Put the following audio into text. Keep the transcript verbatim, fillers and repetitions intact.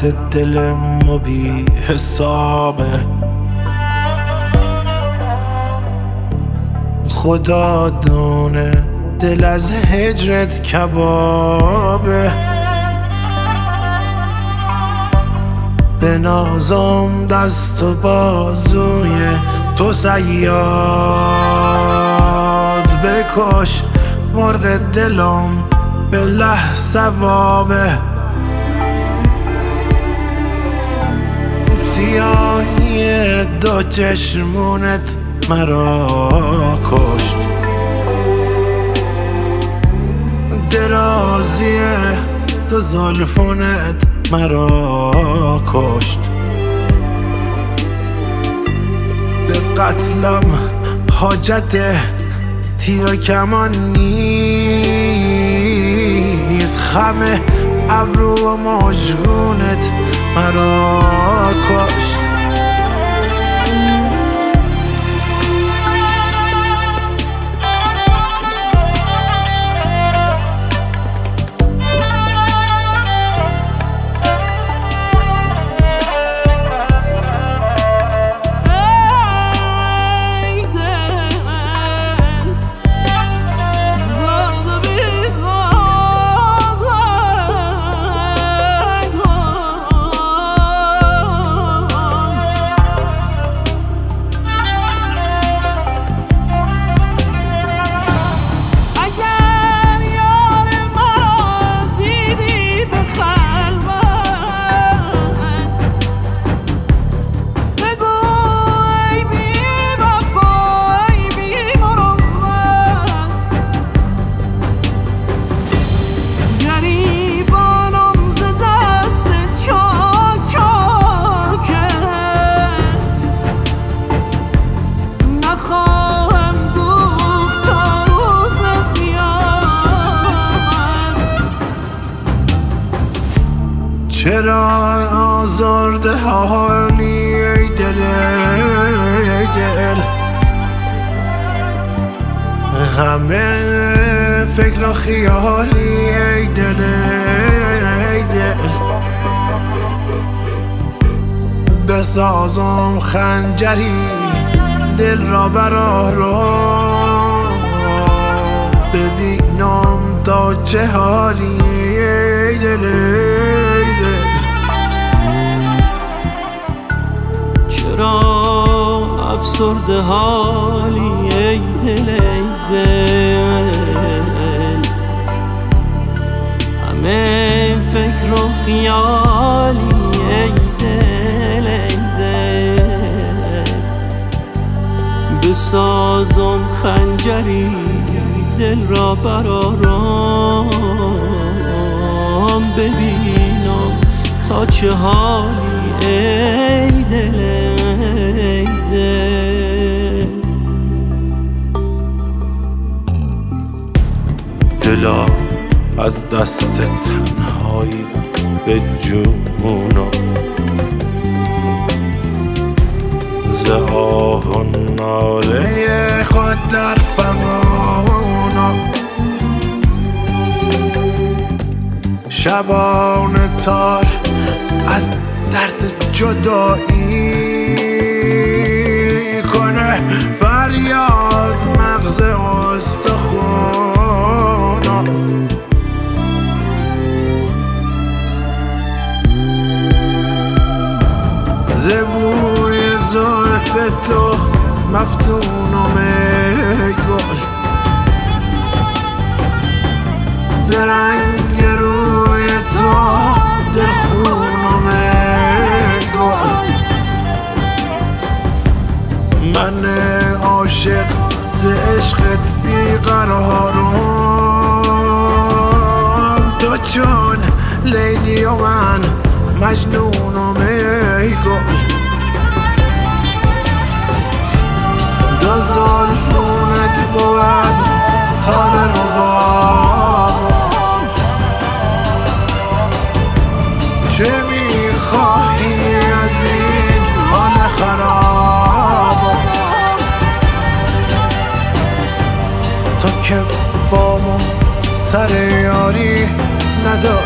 درد دل ما بی حسابه. خدا دونه دل از هجرت کبابه. به نازم دست و بازوی تو صیاد بکش، مرغ دلم به له ثوابه. سیاهی دو چشمونت مرا کشت، درازی دو زلفونت مرا کشت. به قتلم حاجت تیر و کمان نیست، خم ابرو و مژگونت مرا کشت. چرا آزرده حالی ای دل ای دل، همه فکر و خیالی ای دل ای دل. بسازم خنجری دل را برآرم، ببینم تا چه حالی ای دل ای دل. چرا افسرده حالی ای دل ای دل، همه فکر و خیالی ای دل ای دل. بسازم خنجری دل را برآرم، ببینم تا چه حالی ای دل ای دل. دلا از دست تنهایی به جونم، ز آه و ناله خود در فغانم. شبان تار از درد جدایی کنه فریاد مغز استخونم. ز بوی زلف تو مفتونم ای گل، ز رنگ روی تو دلخونم ای گل. من عاشق ز عشقت بیقرارم، تو چون لیلی و من مجنونم ای گل. دو زلفونت بود تار ربابم، چه میخواهی از این حال خرابم؟ تو که با من سر یاری نداری،